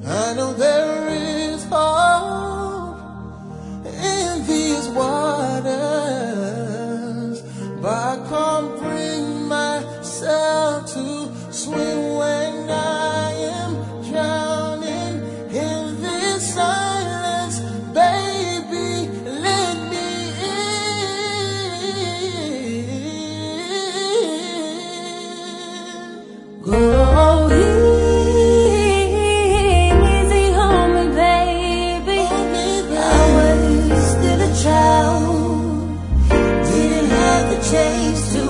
I know there is hope in these waters, but I can't bring myself to swim when I am drowning in this silence. Baby, let me in. Go easy on me, baby. I wasted a child, didn't have the chance to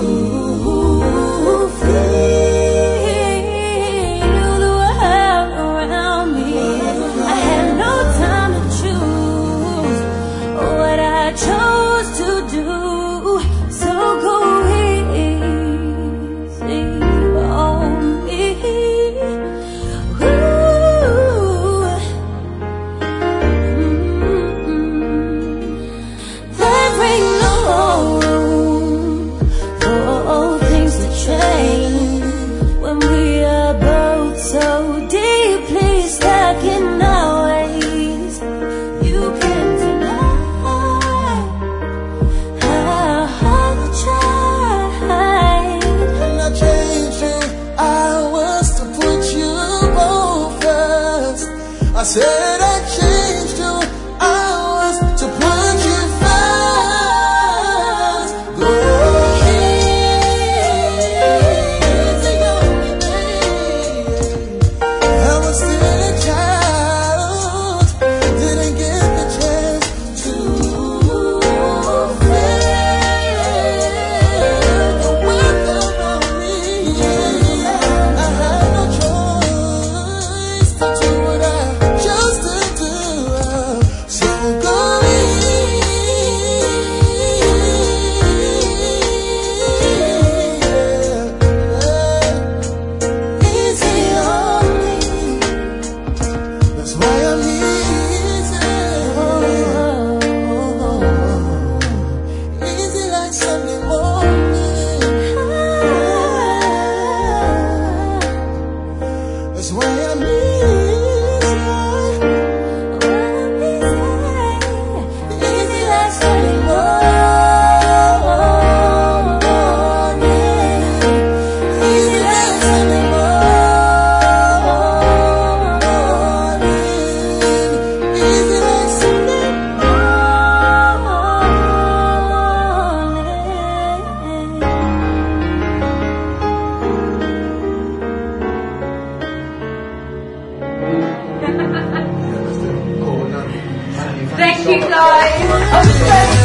feel the world around me. I had no time to choose what I chose to do. So go easy on me. There ain't no room for all things to change when we are both so deeply stuck in our ways. You can't deny how hard I tried. And I changed you, I was to put you both first. I said I changed you, I was to put you first. Go easy on me, baby. I was still a child, didn't get the chance to feel the wind around me. I had no choice to do what I chose to do. So go easy on me. That's why I'm easy. Easy like Sunday morning. That's why I'm easy. Easy like Sunday morning. Easy like Sunday morning. Easy like Sunday Thank you guys. I'm so